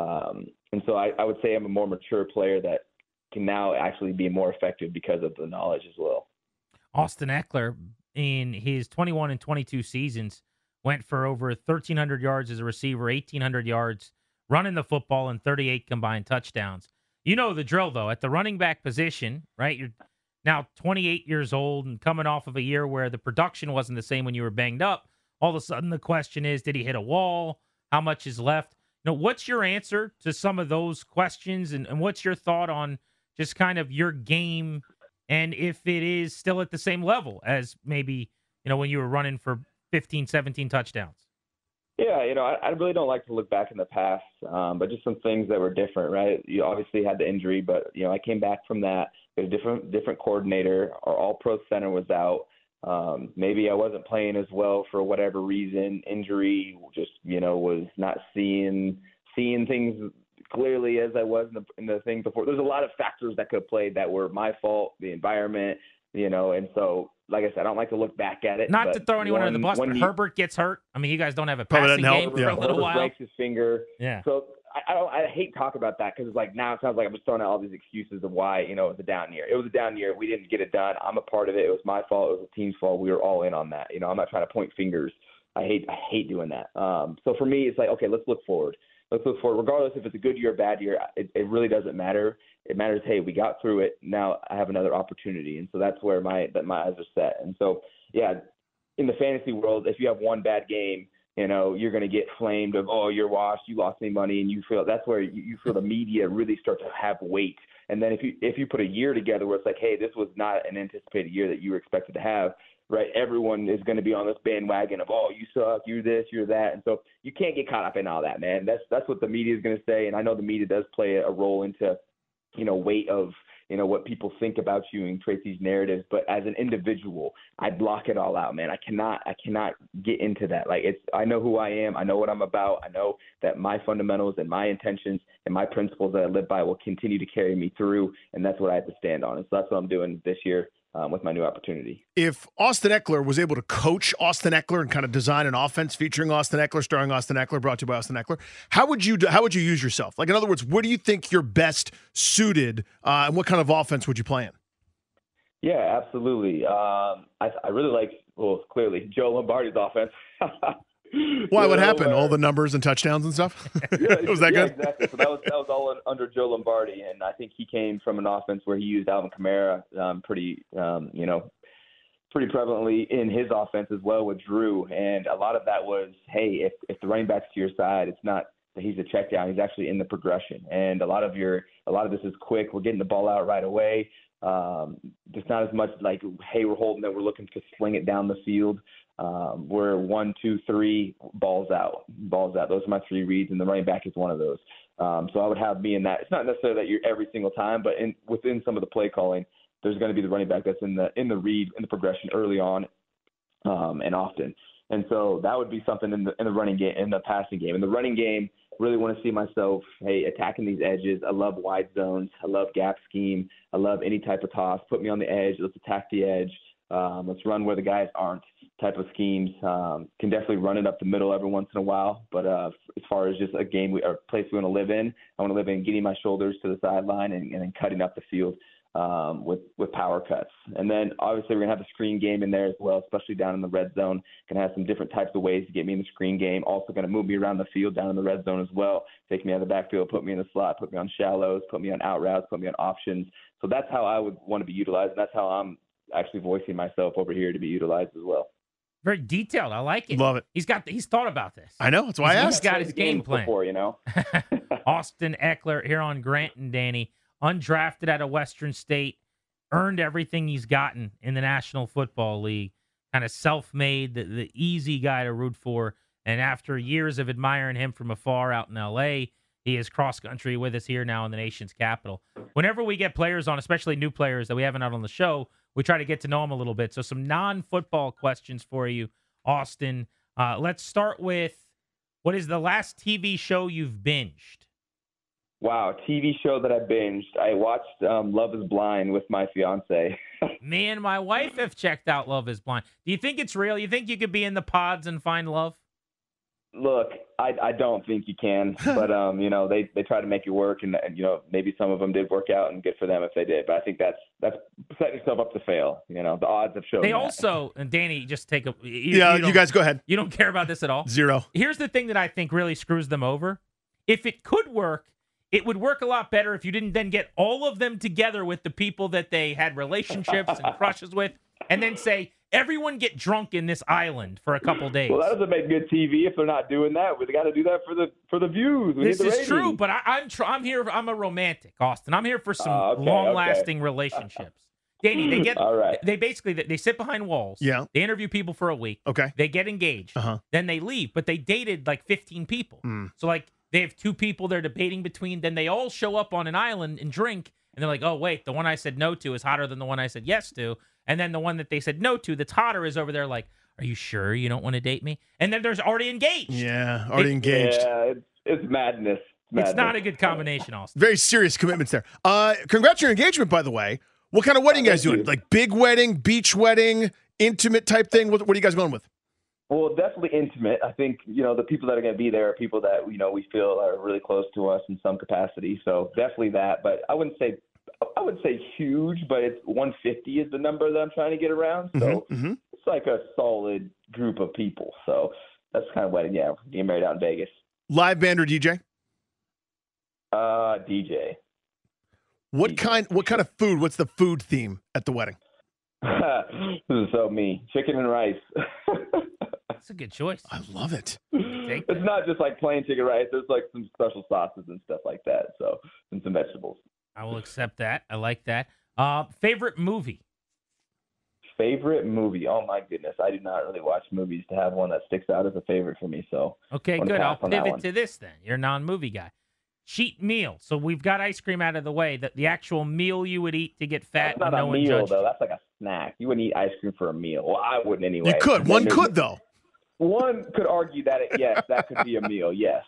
And so I would say I'm a more mature player that can now actually be more effective because of the knowledge as well. Austin Ekeler, in his 21 and 22 seasons, went for over 1,300 yards as a receiver, 1,800 yards running the football, and 38 combined touchdowns. You know the drill, though. At the running back position, right, you're now 28 years old and coming off of a year where the production wasn't the same when you were banged up. All of a sudden, the question is, did he hit a wall? How much is left? What's your answer to some of those questions, and what's your thought on just kind of your game, and if it is still at the same level as maybe, when you were running for 15, 17 touchdowns? Yeah, I really don't like to look back in the past, but just some things that were different, right? You obviously had the injury, but, I came back from that. There's a different coordinator. Our all-pro center was out. Maybe I wasn't playing as well for whatever reason. Injury just, was not seeing things clearly as I was in the thing before. There's a lot of factors that could have played that were my fault, the environment, and so, like I said, I don't like to look back at it. Not to throw anyone under the bus, but Herbert gets hurt. I mean, you guys don't have a passing game for a little while. Breaks his finger. Yeah. So I hate talking about that because now it sounds like I'm just throwing out all these excuses of why, it was a down year. It was a down year. We didn't get it done. I'm a part of it. It was my fault. It was the team's fault. We were all in on that. I'm not trying to point fingers. I hate doing that. So for me, it's like, okay, let's look forward. Regardless if it's a good year or bad year, it really doesn't matter. It matters, hey, we got through it. Now I have another opportunity. And so that's where my eyes are set. And so, yeah, in the fantasy world, if you have one bad game, you're going to get flamed of, oh, you're washed, you lost any money. And you feel that's where you feel the media really start to have weight. And then if you put a year together where it's like, hey, this was not an anticipated year that you were expected to have, right? Everyone is going to be on this bandwagon of, oh, you suck, you're this, you're that. And so you can't get caught up in all that, man. That's what the media is going to say. And I know the media does play a role into, weight of, what people think about you and create these narratives. But as an individual, I block it all out, man. I cannot get into that. Like, I know who I am. I know what I'm about. I know that my fundamentals and my intentions and my principles that I live by will continue to carry me through. And that's what I have to stand on. And so that's what I'm doing this year with my new opportunity. If Austin Ekeler was able to coach Austin Ekeler and kind of design an offense featuring Austin Ekeler, starring Austin Ekeler, brought to you by Austin Ekeler, how would you use yourself? Like, in other words, where do you think you're best suited, and what kind of offense would you play in? Yeah, absolutely. I really like, clearly, Joe Lombardi's offense. Why? What happened? All the numbers and touchdowns and stuff? Was that good? Exactly. So that was all under Joe Lombardi, and I think he came from an offense where he used Alvin Kamara pretty prevalently in his offense as well with Drew. And a lot of that was, hey, if the running back's to your side, it's not that he's a check down. He's actually in the progression. And a lot of this is quick. We're getting the ball out right away. There's not as much like, hey, we're holding it. We're looking to sling it down the field. We're 1, 2, 3, balls out. Those are my 3 reads, and the running back is one of those. So I would have me in that. It's not necessarily that you're every single time, but within some of the play calling, there's going to be the running back that's in the read, in the progression early on, and often. And so that would be something in the running game, in the passing game. In the running game, really want to see myself, hey, attacking these edges. I love wide zones. I love gap scheme. I love any type of toss. Put me on the edge. Let's attack the edge. Let's run where the guys aren't type of schemes. Can definitely run it up the middle every once in a while. But as far as just a game or place we want to live in, I want to live in getting my shoulders to the sideline and then cutting up the field with power cuts. And then obviously we're going to have the screen game in there as well, especially down in the red zone. Going to have some different types of ways to get me in the screen game. Also going to move me around the field down in the red zone as well. Take me out of the backfield, put me in the slot, put me on shallows, put me on out routes, put me on options. So that's how I would want to be utilized. And that's how I'm actually voicing myself over here to be utilized as well. Very detailed. I like it. Love it. He's thought about this. I know. That's why I asked. He's got his game plan. Before, Austin Ekeler here on Grant and Danny, undrafted out of Western State, earned everything he's gotten in the National Football League, kind of self-made, the easy guy to root for. And after years of admiring him from afar out in L.A., he is cross-country with us here now in the nation's capital. Whenever we get players on, especially new players that we haven't had on the show, we try to get to know them a little bit. So some non-football questions for you, Austin. Let's start with, what is the last TV show you've binged? Wow, TV show that I binged. I watched Love is Blind with my fiance. Me and my wife have checked out Love is Blind. Do you think it's real? You think you could be in the pods and find love? Look, I don't think you can, but they try to make it work, and maybe some of them did work out, and good for them if they did. But I think that's setting yourself up to fail. The odds have shown. They that. Also, and Danny, just take a you guys go ahead. You don't care about this at all. 0. Here's the thing that I think really screws them over. If it could work, it would work a lot better if you didn't then get all of them together with the people that they had relationships and crushes with, and then say, everyone get drunk in this island for a couple days. Well, that doesn't make good TV if they're not doing that. We got to do that for the views. This is true, but I'm here. I'm a romantic, Austin. I'm here for some long-lasting relationships. Danny, they get all right. They basically they sit behind walls. Yeah. They interview people for a week. Okay. They get engaged. Then they leave, but they dated like 15 people. So like they have 2 people they're debating between. Then they all show up on an island and drink, and they're like, oh wait, the one I said no to is hotter than the one I said yes to. And then the one that they said no to, that's hotter, is over there like, are you sure you don't want to date me? And then there's already engaged. Yeah, already engaged. Yeah, it's madness. It's not a good combination, Austin. Very serious commitments there. Congrats on your engagement, by the way. What kind of wedding you guys doing? Like big wedding, beach wedding, intimate type thing? What are you guys going with? Well, definitely intimate. I think, the people that are going to be there are people that, we feel are really close to us in some capacity. So definitely that. But I would say huge, but it's 150 is the number that I'm trying to get around. So it's like a solid group of people. So that's kind of wedding. Yeah, getting married out in Vegas. Live band or DJ? DJ. What kind of food? What's the food theme at the wedding? This is so me. Chicken and rice. That's a good choice. I love it. It's not just like plain chicken rice. There's like some special sauces and stuff like that. So, and some vegetables. I will accept that. I like that. Favorite movie? Favorite movie? Oh, my goodness. I do not really watch movies to have one that sticks out as a favorite for me. So okay, good. I'll pivot to this then. You're a non-movie guy. Cheat meal. So we've got ice cream out of the way. The actual meal you would eat to get fat. That's not no a meal, judged. though. That's like a snack. You wouldn't eat ice cream for a meal. Well, I wouldn't anyway. You could. One could, though. One could argue that, yes, that could be a meal, yes.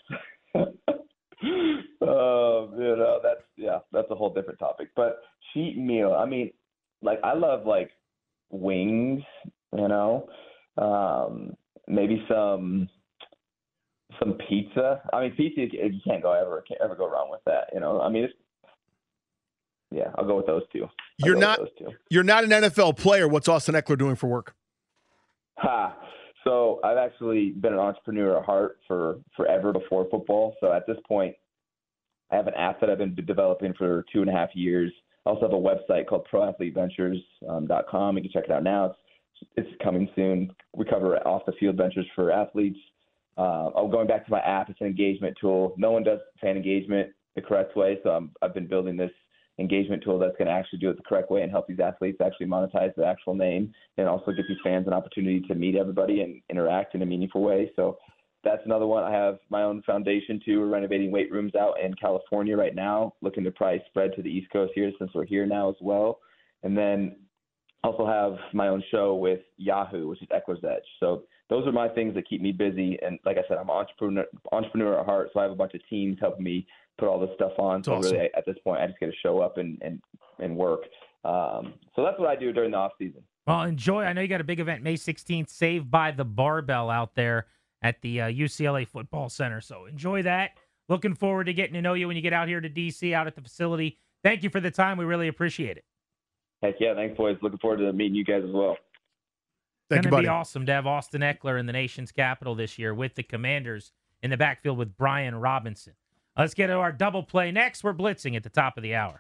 That's a whole different topic. But cheat meal, I mean, like, I love, like, wings, maybe some pizza. I mean, pizza, you can't ever go wrong with that, I mean, I'll go with those two. You're not an NFL player. What's Austin Ekeler doing for work? So I've actually been an entrepreneur at heart for forever before football. So at this point, I have an app that I've been developing for 2.5 years. I also have a website called proathleteventures.com. You can check it out now. It's coming soon. We cover off-the-field ventures for athletes. Going back to my app, it's an engagement tool. No one does fan engagement the correct way, so I've been building this engagement tool that's going to actually do it the correct way and help these athletes actually monetize the actual name and also give these fans an opportunity to meet everybody and interact in a meaningful way. So that's another one. I have my own foundation too. We're renovating weight rooms out in California right now, looking to probably spread to the East Coast here since we're here now as well. And then also have my own show with Yahoo, which is Ekeler's Edge. So those are my things that keep me busy. And like I said, I'm an entrepreneur at heart, so I have a bunch of teams helping me put all this stuff on. That's so awesome. Really, at this point, I just get to show up and work. So that's what I do during the off season. Well, enjoy. I know you got a big event May 16th, Saved by the Barbell out there at the UCLA Football Center. So enjoy that. Looking forward to getting to know you when you get out here to D.C., out at the facility. Thank you for the time. We really appreciate it. Heck yeah. Thanks, boys. Looking forward to meeting you guys as well. It's going to be awesome to have Austin Ekeler in the nation's capital this year with the Commanders in the backfield with Brian Robinson. Let's get to our double play next. We're blitzing at the top of the hour.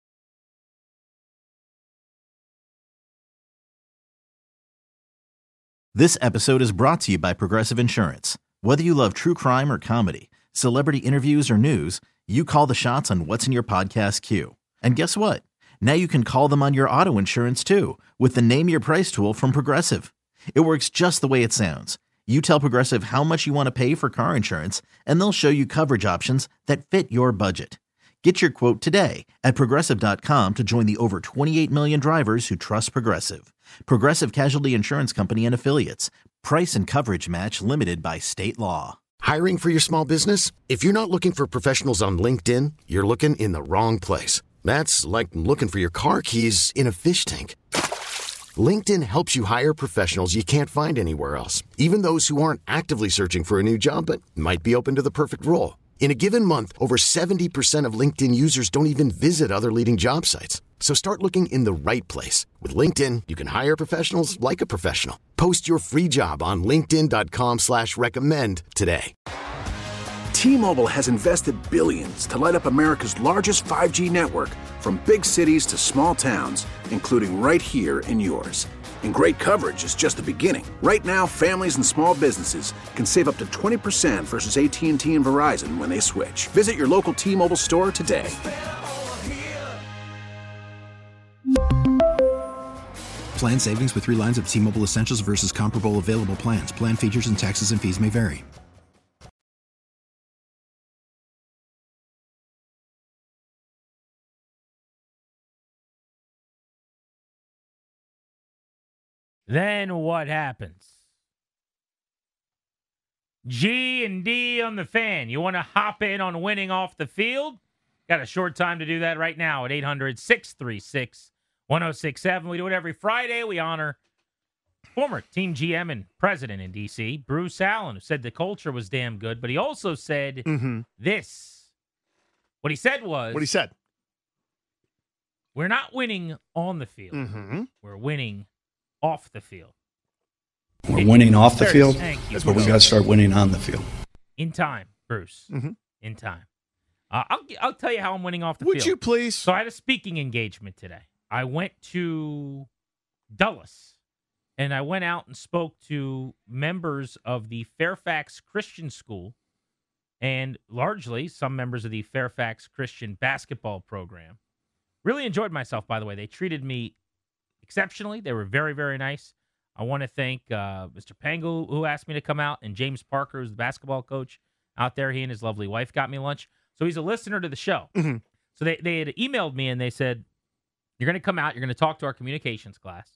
This episode is brought to you by Progressive Insurance. Whether you love true crime or comedy, celebrity interviews or news, you call the shots on what's in your podcast queue. And guess what? Now you can call them on your auto insurance too with the Name Your Price tool from Progressive. It works just the way it sounds. You tell Progressive how much you want to pay for car insurance, and they'll show you coverage options that fit your budget. Get your quote today at Progressive.com to join the over 28 million drivers who trust Progressive. Progressive Casualty Insurance Company and Affiliates. Price and coverage match limited by state law. Hiring for your small business? If you're not looking for professionals on LinkedIn, you're looking in the wrong place. That's like looking for your car keys in a fish tank. LinkedIn helps you hire professionals you can't find anywhere else, even those who aren't actively searching for a new job but might be open to the perfect role. In a given month, over 70% of LinkedIn users don't even visit other leading job sites. So start looking in the right place. With LinkedIn, you can hire professionals like a professional. Post your free job on linkedin.com/recommend today. T-Mobile has invested billions to light up America's largest 5G network, from big cities to small towns, including right here in yours. And great coverage is just the beginning. Right now, families and small businesses can save up to 20% versus AT&T and Verizon when they switch. Visit your local T-Mobile store today. Plan savings with 3 lines of T-Mobile Essentials versus comparable available plans. Plan features and taxes and fees may vary. Then what happens? G and D on the fan. You want to hop in on winning off the field? Got a short time to do that right now at 800-636-1067. We do it every Friday. We honor former team GM and president in D.C., Bruce Allen, who said the culture was damn good, but he also said this. What he said was... What he said? We're not winning on the field. We're winning off the field. We're winning off the field, but we got to start winning on the field. In time, Bruce. In time. I'll tell you how I'm winning off the field. Would you please? So I had a speaking engagement today. I went to Dulles, and I went out and spoke to members of the Fairfax Christian School and largely some members of the Fairfax Christian basketball program. Really enjoyed myself, by the way. They treated me exceptionally. They were very, very nice. I want to thank Mr. Pangle, who asked me to come out, and James Parker, who's the basketball coach out there. He and his lovely wife got me lunch. So he's a listener to the show. Mm-hmm. So they had emailed me and they said, you're going to come out, you're going to talk to our communications class,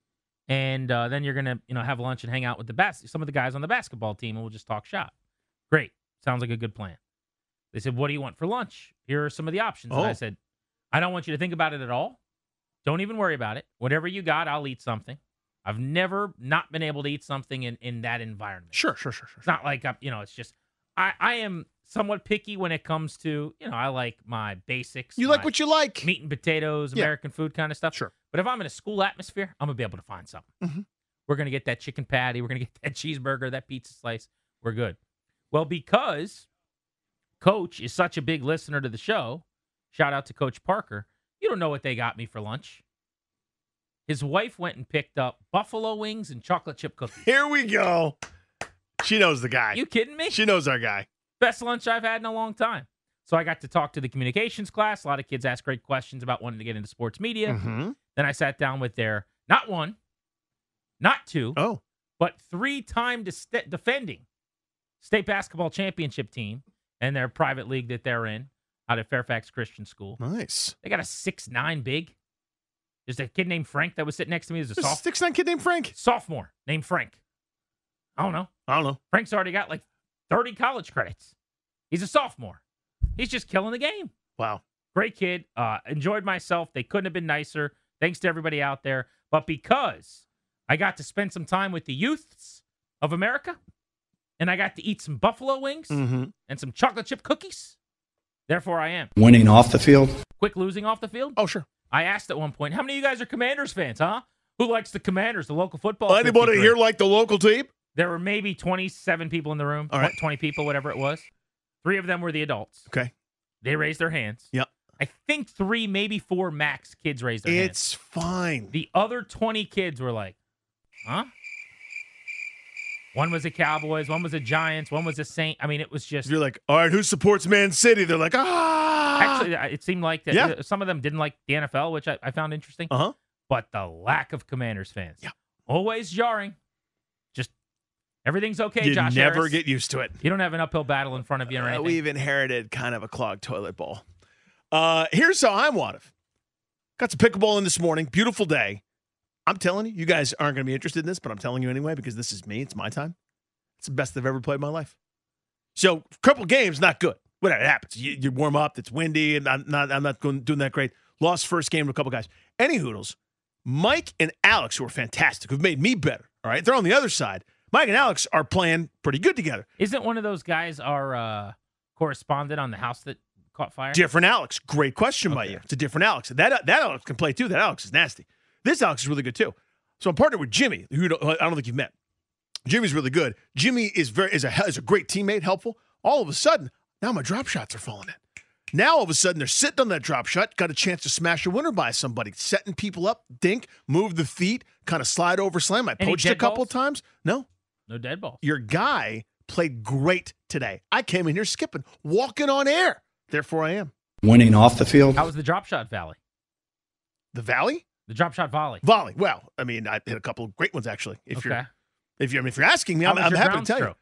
and then you're going to have lunch and hang out with some of the guys on the basketball team, and we'll just talk shop. Great. Sounds like a good plan. They said, what do you want for lunch? Here are some of the options. And I said, I don't want you to think about it at all. Don't even worry about it. Whatever you got, I'll eat something. I've never not been able to eat something in that environment. Sure. It's not like, it's just, I am somewhat picky when it comes to, I like my basics. You like what you like. Meat and potatoes, American food kind of stuff. Sure. But if I'm in a school atmosphere, I'm going to be able to find something. Mm-hmm. We're going to get that chicken patty. We're going to get that cheeseburger, that pizza slice. We're good. Well, because Coach is such a big listener to the show, shout out to Coach Parker, you don't know what they got me for lunch. His wife went and picked up buffalo wings and chocolate chip cookies. Here we go. She knows the guy. You kidding me? She knows our guy. Best lunch I've had in a long time. So I got to talk to the communications class. A lot of kids asked great questions about wanting to get into sports media. Mm-hmm. Then I sat down with their, not one, not two, but 3-time defending state basketball championship team and their private league that they're in out at Fairfax Christian School. Nice. They got a 6'9" big. There's a kid named Frank that was sitting next to me. There's a 6'9" kid named Frank? Sophomore named Frank. I don't know. Frank's already got like 30 college credits. He's a sophomore. He's just killing the game. Wow. Great kid. Enjoyed myself. They couldn't have been nicer. Thanks to everybody out there. But because I got to spend some time with the youths of America, and I got to eat some buffalo wings and some chocolate chip cookies, therefore I am. Winning off the field? Quick losing off the field? Oh, sure. I asked at one point, how many of you guys are Commanders fans, huh? Who likes the Commanders, the local football team? Anybody here like the local team? There were maybe 27 people in the room. All right. 20 people, whatever it was. 3 of them were the adults. Okay. They raised their hands. Yep. I think 3, maybe 4 max kids raised their hands. It's fine. The other 20 kids were like, huh? One was a Cowboys, one was a Giants, one was a Saint. I mean, it was just... You're like, all right, who supports Man City? They're like, Actually, it seemed like that Yeah. some of them didn't like the NFL, which I found interesting. Uh-huh. But the lack of Commanders fans. Yeah. Always jarring. Just everything's okay, You Josh never Harris. get used to it. You don't have an uphill battle in front of you or anything. We've inherited kind of a clogged toilet bowl. Here's how I'm Wadif. Got some pickleball in this morning. Beautiful day. I'm telling you, you guys aren't going to be interested in this, but I'm telling you anyway because this is me. It's my time. It's the best I've ever played in my life. So, a couple games, not good. Whatever, it happens. You warm up. It's windy, and I'm not doing that great. Lost first game to a couple guys. Any hoodles, Mike and Alex, who are fantastic, who've made me better. All right, they're on the other side. Mike and Alex are playing pretty good together. Isn't one of those guys our correspondent on the house that caught fire? Different Alex. Great question by you. It's a different Alex. That Alex can play too. That Alex is nasty. This Alex is really good too. So I'm partnered with Jimmy, who I don't think you've met. Jimmy's really good. Jimmy is a great teammate, helpful. All of a sudden, now my drop shots are falling in. Now all of a sudden they're sitting on that drop shot, got a chance to smash a winner by somebody, setting people up, dink, move the feet, kind of slide over, slam. I poached a couple of times. No dead balls. Your guy played great today. I came in here skipping, walking on air. Therefore, I am winning off the field. How was the drop shot valley? The valley? The drop shot volley. Volley. Well, I mean, I hit a couple of great ones actually. If you're asking me, How I'm was your happy to ground tell stroke?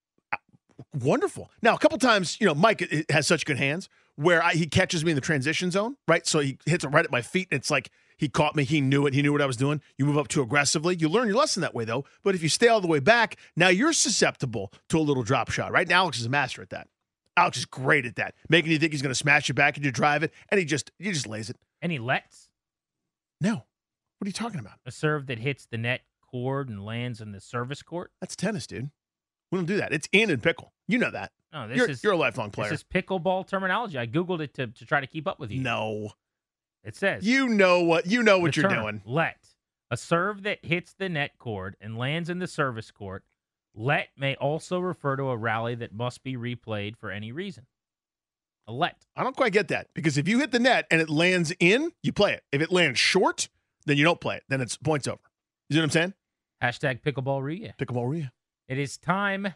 you. Wonderful. Now, a couple times, Mike has such good hands where he catches me in the transition zone, right? So he hits it right at my feet, and it's like he caught me. He knew it. He knew what I was doing. You move up too aggressively. You learn your lesson that way, though. But if you stay all the way back, now you're susceptible to a little drop shot, right? Now Alex is a master at that. Alex is great at that, making you think he's going to smash you back and you drive it, and he just lays it. And he lets? No. What are you talking about? A serve that hits the net cord and lands in the service court? That's tennis, dude. We don't do that. It's in and pickle. You know that. No, you're a lifelong player. This is pickleball terminology. I Googled it to try to keep up with you. No. It says. You know what you're doing. Let. A serve that hits the net cord and lands in the service court. Let may also refer to a rally that must be replayed for any reason. A let. I don't quite get that because if you hit the net and it lands in, you play it. If it lands short, then you don't play it. Then it's points over. You see what I'm saying? Hashtag pickleballria. Pickleballria. It is time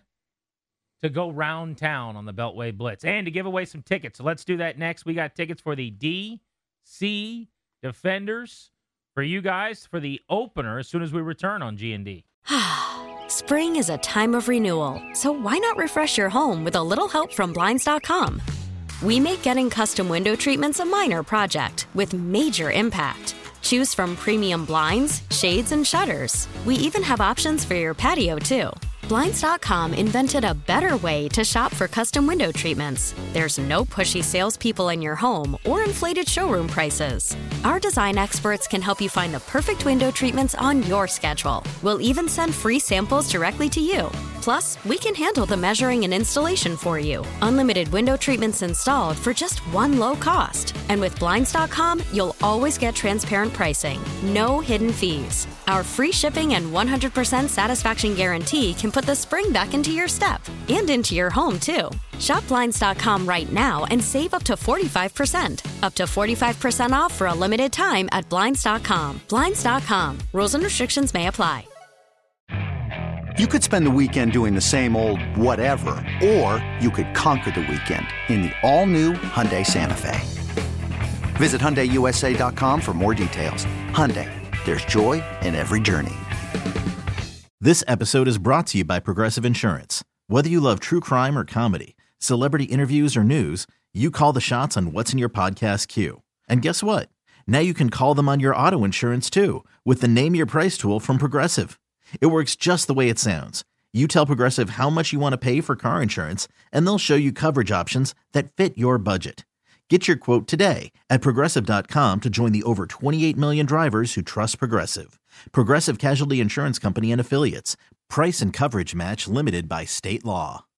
to go round town on the Beltway Blitz and to give away some tickets. So let's do that next. We got tickets for the DC Defenders for you guys for the opener as soon as we return on G&D. Spring is a time of renewal, so why not refresh your home with a little help from Blinds.com? We make getting custom window treatments a minor project with major impact. Choose from premium blinds, shades, and shutters. We even have options for your patio, too. Blinds.com invented a better way to shop for custom window treatments. There's no pushy salespeople in your home or inflated showroom prices. Our design experts can help you find the perfect window treatments on your schedule. We'll even send free samples directly to you. Plus, we can handle the measuring and installation for you. Unlimited window treatments installed for just one low cost. And with Blinds.com, you'll always get transparent pricing. No hidden fees. Our free shipping and 100% satisfaction guarantee can put the spring back into your step and into your home, too. Shop Blinds.com right now and save up to 45%. Up to 45% off for a limited time at Blinds.com. Blinds.com. Rules and restrictions may apply. You could spend the weekend doing the same old whatever, or you could conquer the weekend in the all-new Hyundai Santa Fe. Visit HyundaiUSA.com for more details. Hyundai, there's joy in every journey. This episode is brought to you by Progressive Insurance. Whether you love true crime or comedy, celebrity interviews or news, you call the shots on what's in your podcast queue. And guess what? Now you can call them on your auto insurance too with the Name Your Price tool from Progressive. It works just the way it sounds. You tell Progressive how much you want to pay for car insurance, and they'll show you coverage options that fit your budget. Get your quote today at Progressive.com to join the over 28 million drivers who trust Progressive. Progressive Casualty Insurance Company and Affiliates. Price and coverage match limited by state law.